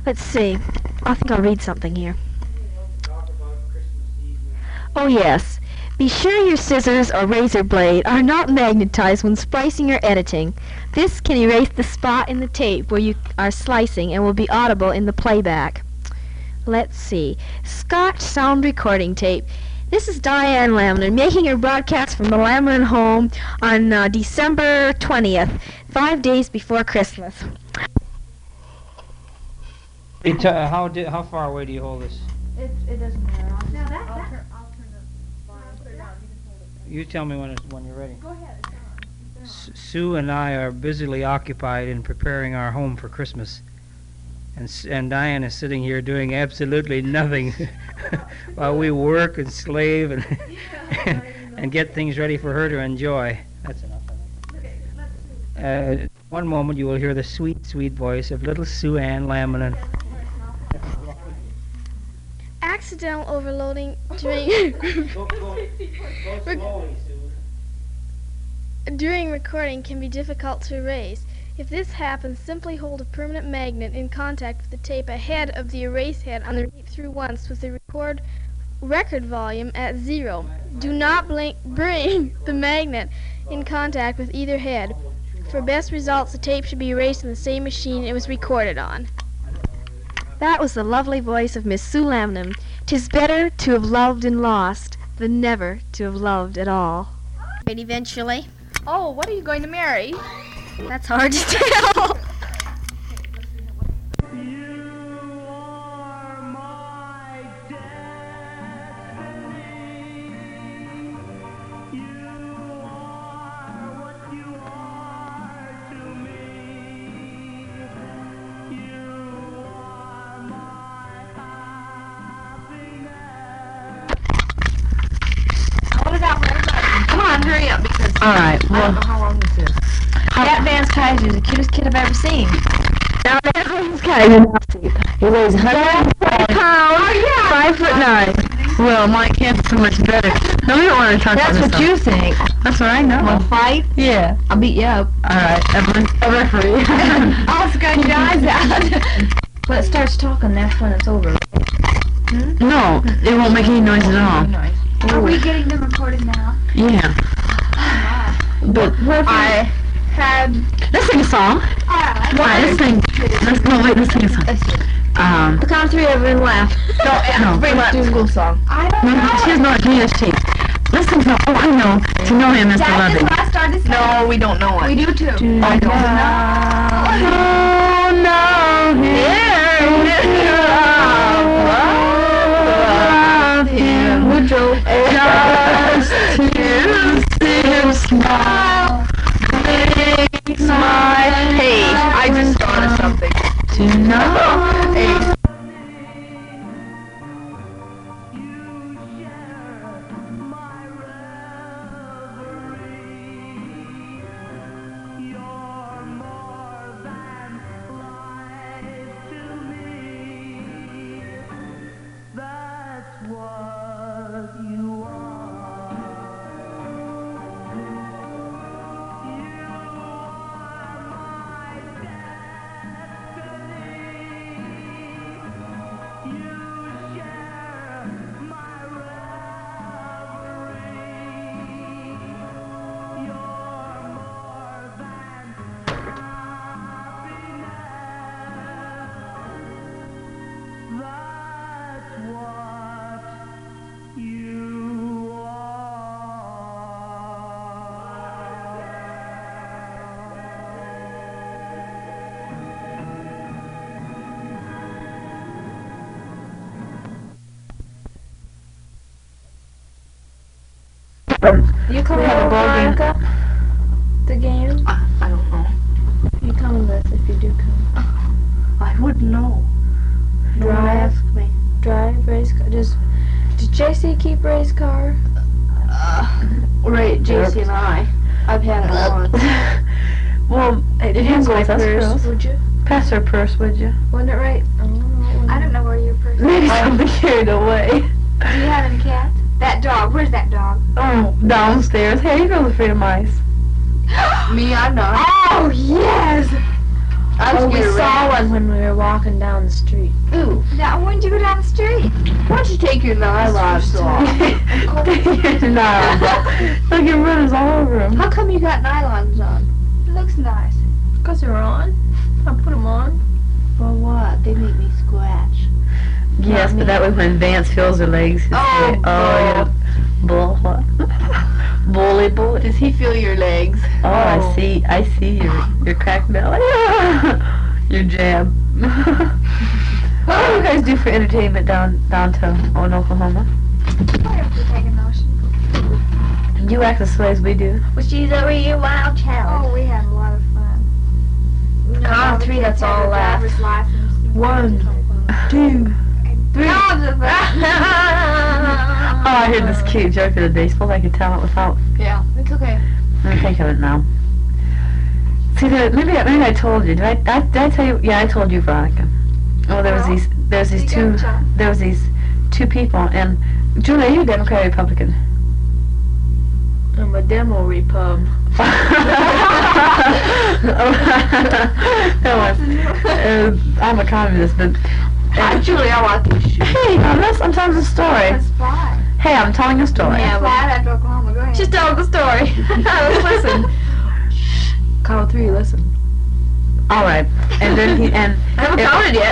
Let's see. I think I'll read something here. Oh yes. Be sure your scissors or razor blade are not magnetized when splicing or editing. This can erase the spot in the tape where you are slicing and will be audible in the playback. Let's see. Scotch Sound Recording Tape. This is Diane Lamlin making her broadcast from the Lamlin home on December 20th, 5 days before Christmas. How far away do you hold this? It doesn't matter. I'll turn the volume. You tell me when you're ready. Go ahead. It's on. Sue and I are busily occupied in preparing our home for Christmas, and Diane is sitting here doing absolutely nothing while we work and slave and get things ready for her to enjoy. That's enough, I think. Okay, let's see. One moment you will hear the sweet, sweet voice of little Sue Ann Lamlin. Accidental overloading during during recording can be difficult to erase. If this happens, simply hold a permanent magnet in contact with the tape ahead of the erase head on the read through once with the record volume at 0. Do not bring the magnet in contact with either head. For best results, the tape should be erased on the same machine it was recorded on. That was the lovely voice of Miss Sue Lamlin. 'Tis better to have loved and lost than never to have loved at all. Right, eventually. Oh, what are you going to marry? That's hard to tell. Come on, hurry up because All right. I Well, don't know how long this is. That Vance Kaiser is the cutest kid I've ever seen. Now that Vance Kaiser, he weighs 140 pounds. Oh, yeah. 5'9". Well, my kid's so much better. No, we don't want to talk about That's this what you think. That's what I know. Want to fight? Yeah. I'll beat you up. All right, Evelyn, a referee. I'll scratch your eyes out. When it starts talking, that's when it's over. No, it won't make any noise at all. Are we getting them recorded now? Yeah. But I had... let's sing a song. All right, let's sing. Let's sing a song. The count of three, everyone laugh. No. Bring up school song. I don't No, she has no idea. Let's sing song. Oh, I know. To know him is to love him. I started singing. No, we don't know it. We do too. I don't know him. Woodrow. Just to see him smile makes my Hey, I just thought of something. to know. Hey. You coming over, Veronica? The game? I don't know. You coming with if you do come? I wouldn't know. Drive. Ask me. Drive, Ray's car. Did JC keep Ray's car? Right, JC and I. I've had it once. Well, it didn't go with us, girls. Would you? Pass her purse, would you? Wasn't it right? I don't know where your purse is. Maybe something carried away. Do you have any cats? That dog. Where's that dog? Oh, downstairs. Hey, you girls afraid of mice. Me, I'm not. Oh, yes! We saw one when we were walking down the street. Ooh. Now, when did you go down the street? Why don't you take your nylons off? Take your nylons off. Look, your runners all over him. How come you got nylons on? It looks nice. Because they're on. I put them on. For what? They make me scratch. Yes, but that way when Vance feels her legs, he'll say, yeah. Bull, what? Bully. Does he feel your legs? Oh, I see your cracked belly. Your jab. What do you guys do for entertainment down to Oklahoma? You act the way as we do. Well, she's over here, wild child. Oh, we had a lot of fun. On 3, that's all left. 1, 2, 3. Oh, I heard this cute joke of the baseball. I could tell it without. Yeah, it's okay. Let me think of it now. See, maybe I told you. Did I tell you? Yeah, I told you, Veronica. Oh, there was these two people, and Julie, are you a Democrat or Republican? I'm a demo repub. I'm a communist, but. Julie, I like your shoes. Hey, I'm telling a story. That's fine. Hey, I'm telling a story. Yeah, flat after Oklahoma. Go ahead. She's telling the story. Let's listen. Count 3, listen. All right, and then I haven't counted yet.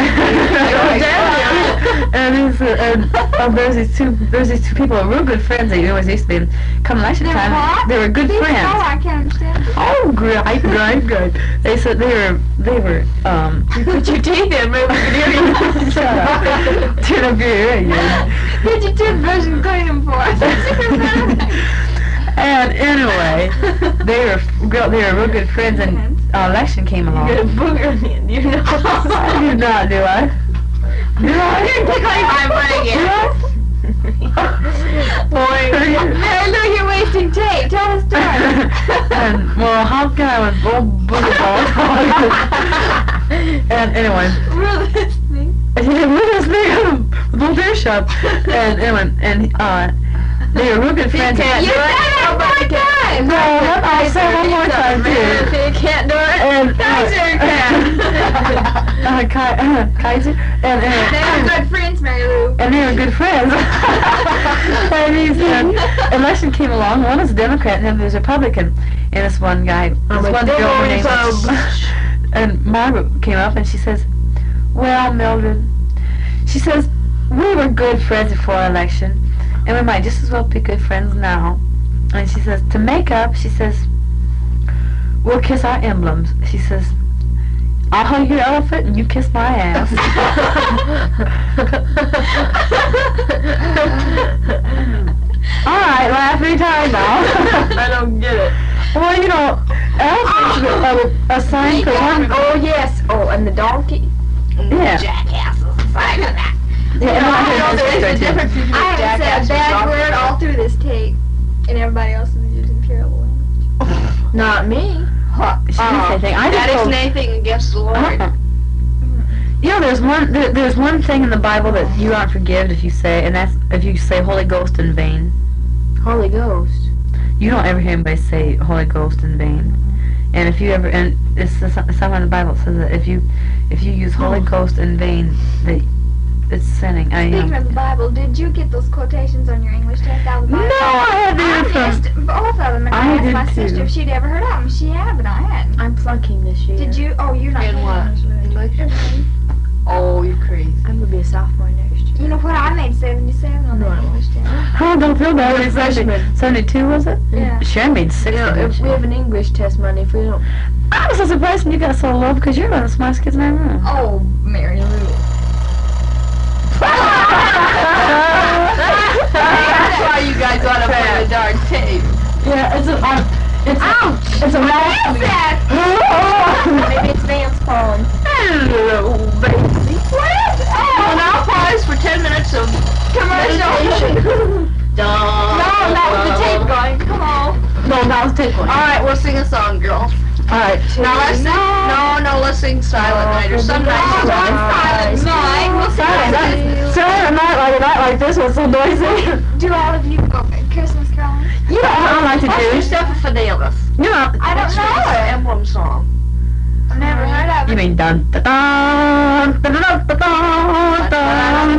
There's these two people, real good friends. They always used to be. Come election time, they were good friends. I can't understand this. Oh, great. They said they were. You put your teeth in, maybe we can hear you. Shut up. Turn up your ear, Get your toothbrush and clean them for us. And anyway, they were real good friends, and election came along. You got a booger in the you know. I do not, do I? Do I? You're tickling my butt again. Boy, Mary Lou, you're wasting tape. Tell the story. And, well, how can I with booger balls? And anyway. We're listening. We're listening with Little Bear Shop. And anyway, they were real good friends. You said it one more time. No, I'll say it one more time too. If you can't do it, And Kaiser can. Kaiser. And They were good friends, Mary Lou. And they were good friends. And these election came along. One was a Democrat, and then there's a Republican. And this one guy, this one girl, her name was, and Margaret came up and she says, "Well, Mildred," she says, "we were good friends before election, and we might just as well be good friends now." And she says, to make up, she says, "We'll kiss our emblems." She says, "I'll hug your elephant and you kiss my ass." All right, laugh any time now. I don't get it. Well, you know, elephants a sign for one. Oh, yes. Oh, and the donkey. Yeah. Jackasses. I know that. Yeah, There's a difference between I haven't said a bad word all through this tape, and everybody else is using terrible language. Not me. She didn't say anything. I That just isn't told, anything against the Lord. you know, there's one thing in the Bible that you aren't forgiven if you say, and that's if you say Holy Ghost in vain. Holy Ghost. You don't ever hear anybody say Holy Ghost in vain. And if you ever, and it's somewhere in the Bible that says that if you use Holy Ghost in vain, that it's sinning. Speaking of the Bible, did you get those quotations on your English test out of the No, Bible? I had to hear missed both of them, and I I asked did my too. sister if she'd ever heard of them. She had, but I hadn't. I'm flunking this year. Did you? Oh, you're not In what? English. Oh, you're crazy. I'm going to be a sophomore next year. You know what? I made 77 on No, the I won't. English test. Oh, don't feel bad. It's Freshman. 72, was it? Yeah. Sharon made 60. You know, if we have an English test Monday, if we don't... I was so surprised when you got so low because you're one of the smartest kids in my room. Oh, Mary Lou. That's why you guys want to play the dark tape. Yeah, it's a Ouch! it's a What is that? Maybe it's Vance calling. Hello, baby. What is it? Well, now pause for 10 minutes of Commercial. Dun, No, that was the tape going. Come on. No, now let's take one. All right, we'll sing a song, girls. All right. Now let's sing. No, let's sing Silent Night or some night. Silent Night. We'll see. Silent night like a night like this was so noisy. Do all of you go Christmas caroling? You know what I like to What's do? your stuff for Fidelis? You know, I don't What's your know it. emblem song? Never heard of it. You mean dun dun dun dun dun dun dun dun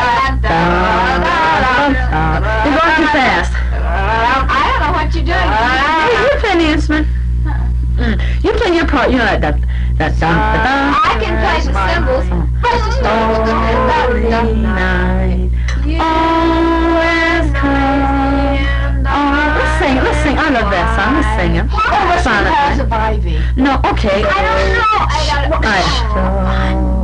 dun. You're going too fast. I don't know what you're doing. Hey, you play the instrument. You play your part. You know that dun dun dun. I can play the cymbals. Holy night, always come. Let's sing. I love that song. Let's sing it. Silent night. No, okay. I don't know. I got it. All right.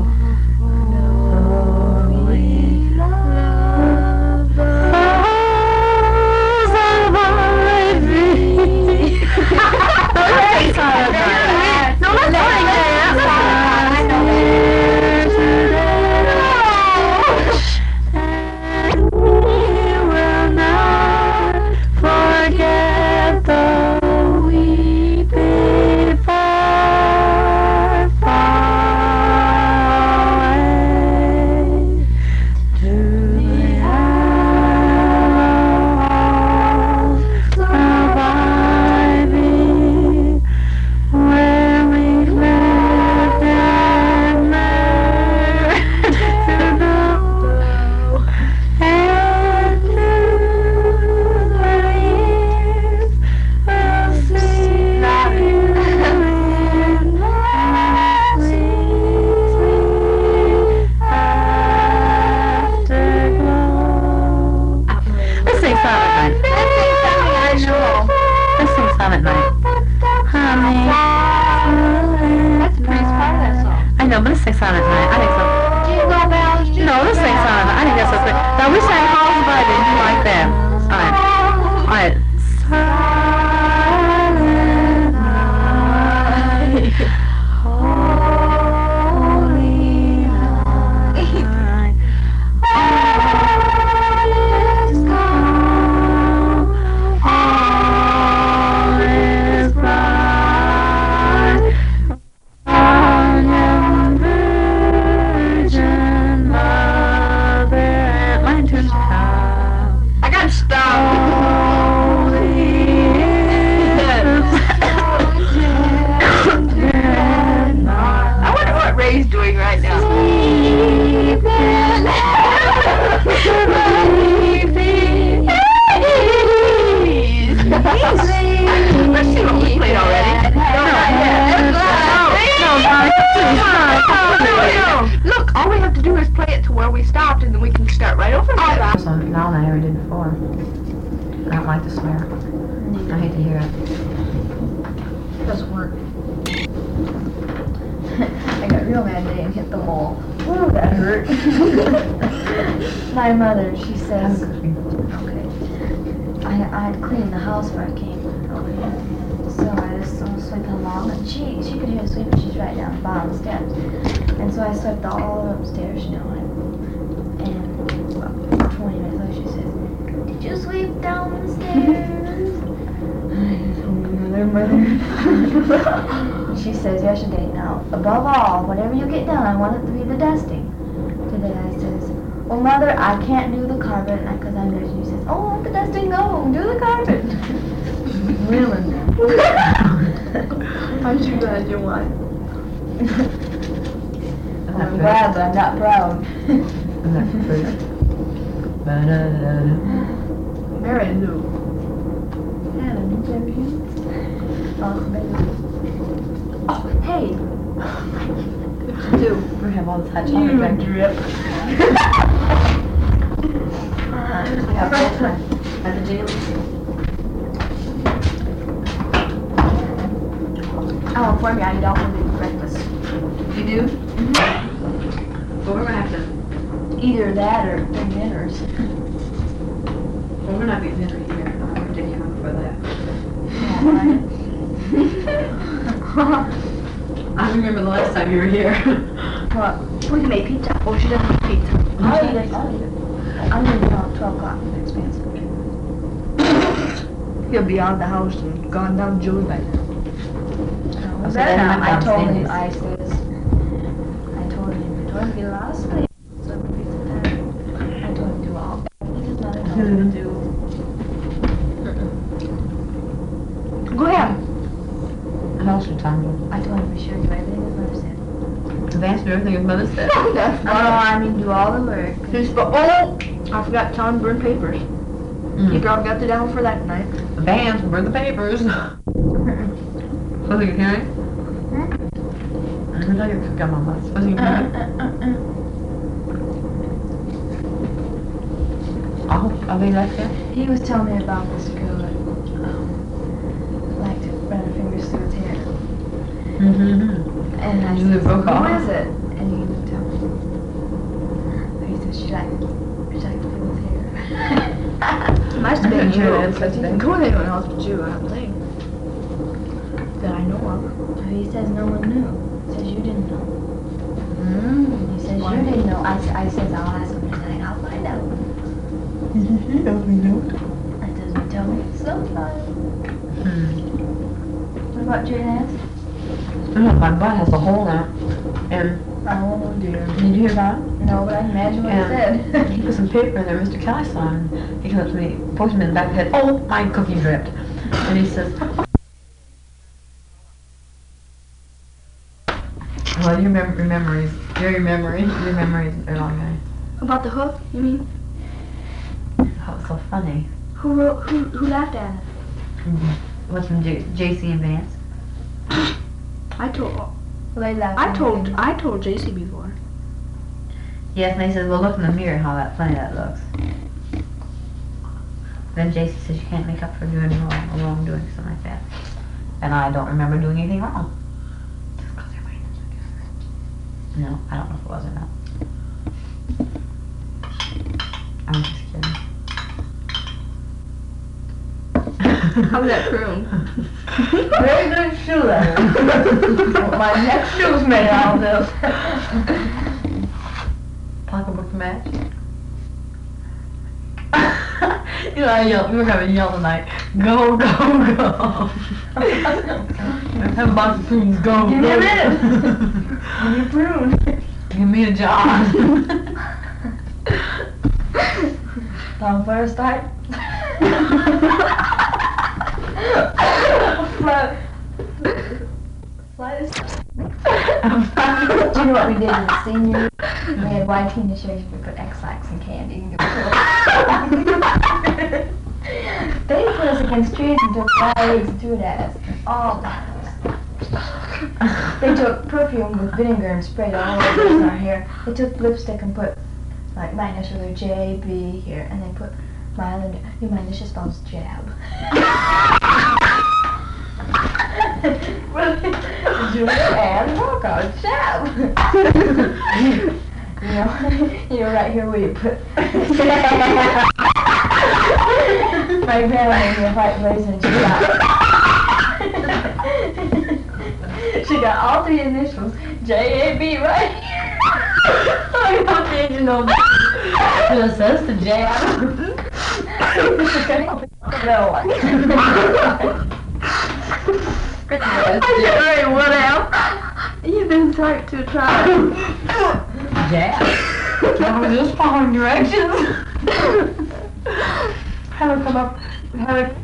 My mother, she says, okay, I had cleaned the house where I came over here, so I was sweeping along, and she could hear sweeping, she's right down the bottom of the steps, and so I swept all upstairs, you know, and about 20 minutes later she says, did you sweep down the stairs? She says, yes you did. Now, above all, whatever you get done, I want it to be the dusting. Today I says, well, Mother, I can't do the carpet because I'm there. She says, oh, let the dusting go. Do the carpet. Really? Aren't you glad you won? I'm glad, but I'm not proud. Very new. Yeah, the new champion. Oh, hey. Two. We have all the touch on the drink. Drip. At the jail. Oh, for me, I eat all the breakfast. You do? Mm-hmm. Well, we're gonna have to. Either that or dinners. Well, we're not getting dinner here. I'm gonna take you home for that. I remember the last time you were here. What? We can make pizza. Oh, she doesn't make pizza. I'll eat it. I'm leaving around 12 o'clock next Wednesday. He'll be out of the house and gone down Joey by now. I told him, I told him to get a lot of sleep. So I told him to do all. He does not know what to do. Go ahead. What else did Tom do? I told him to be sure to do everything his mother said. Advance do everything his mother said. Oh, I mean, do all the work. I forgot to tell him to burn papers. He probably got the devil for that tonight. Advance, burn the papers. Supposed to get hearing? I thought you were coming on that. Supposed to get hearing? Oh, are they left there? He was telling me about this girl that liked to run her fingers through his hair. Mm-hmm. And I You said, broke off? who is it? And he would tell me. He said, she liked to feel his hair. Must have been Sure, you. that's Because he didn't go with anyone else but you, I don't think. That I know of. He says no one knew. He says you didn't know. He says Why? you didn't know. I says I'll ask him tonight. I'll find out. He told me no. That doesn't tell me sometime. Hmm. What about Jane? Oh, my butt has a hole now. And Oh dear. did you hear about it? No, but I can imagine what he said. He put some paper in there, Mr. Kelly saw him. He came up to me, pushed me in the back of the head. Oh, my cookie dripped. And he says, well, your memories are long gone. About the hook, you mean? Oh, it's so funny. Who laughed at it? What's from JC and Vance? I told They laughed I at told him. JC before. Yes, and they said, well, look in the mirror how that funny that looks. Then JC says you can't make up for doing wrong doing something like that. And I don't remember doing anything wrong. Just 'cause everybody knows I guess. No, I don't know if it was or not. I'm just kidding. How's that prune? Very good shoe leather. My next shoe's made out of this. Pocketbook match. You know, we were having yell tonight. Go, go, go. Have a box of prunes. Go, Give go. me a minute. Give me a prune. Give me a job. Time for a start. Fly this. Do you know what we did in the senior year? We had white t-shirts, we put X-Lax and candy. They put us against trees and took fires and threw it at us. All times. They took perfume with vinegar and sprayed all over us in our hair. They took lipstick and put like my initials are J-B here, and they put my other, my initial spells jab. Julia Ann Walcott, jab. you know, right here where you put. My grandma made me a white blazer and she got all three initials, J-A-B, right here. I don't think you know that. Just says to jab. No one. Hey, what else? You've been typed to try. Jab. I was just following directions. Have her come up. Have her.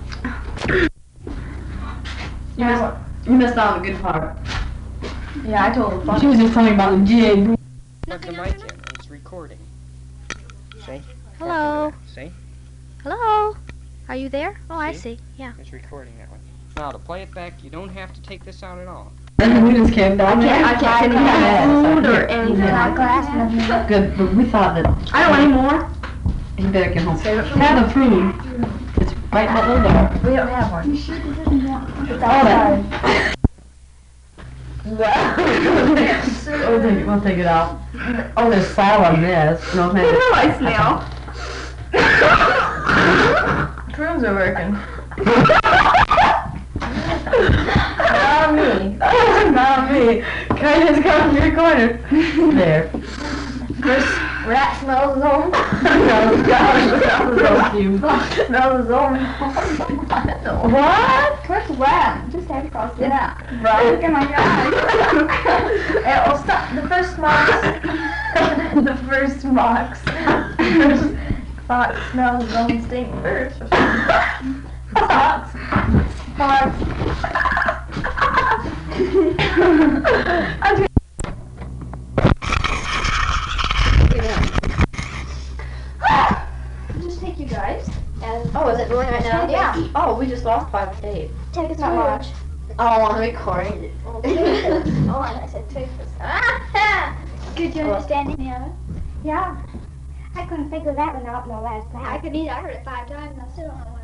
You missed out on the good part. Yeah, I told her. She was just telling about the jig. Plug the mic in. It's recording. See? Hello. See? Hello? Are you there? Oh, I See? see. Yeah. It's recording that way. Now, to play it back, you don't have to take this out at all. We just came down there. I can't get food or anything. Good, but we thought that I don't want any more. he better get home. Have the food. It's right in that little door. We don't have one. It's outside. outside. We'll take it out. Oh, there's salad on this. No, thank you. I smell. Prunes are working. Not me. Not me. Kindness comes to your corner. There. First rat smells his own. Smells his own. What? First rat. Just have across the Yeah. Right. Look at my eyes. It'll stop. The first marks. The first marks. Fox smells his own stink first. Fox. Fox. Just take you guys. And Oh, is it rolling right now? Yeah. Oh, we just lost part of the tape. take us not much. Oh, on the recording. Oh, I said take us. Did you understand any of it? Yeah. I couldn't figure that one out in the last I class. could eat. I heard it 5 times and I still don't know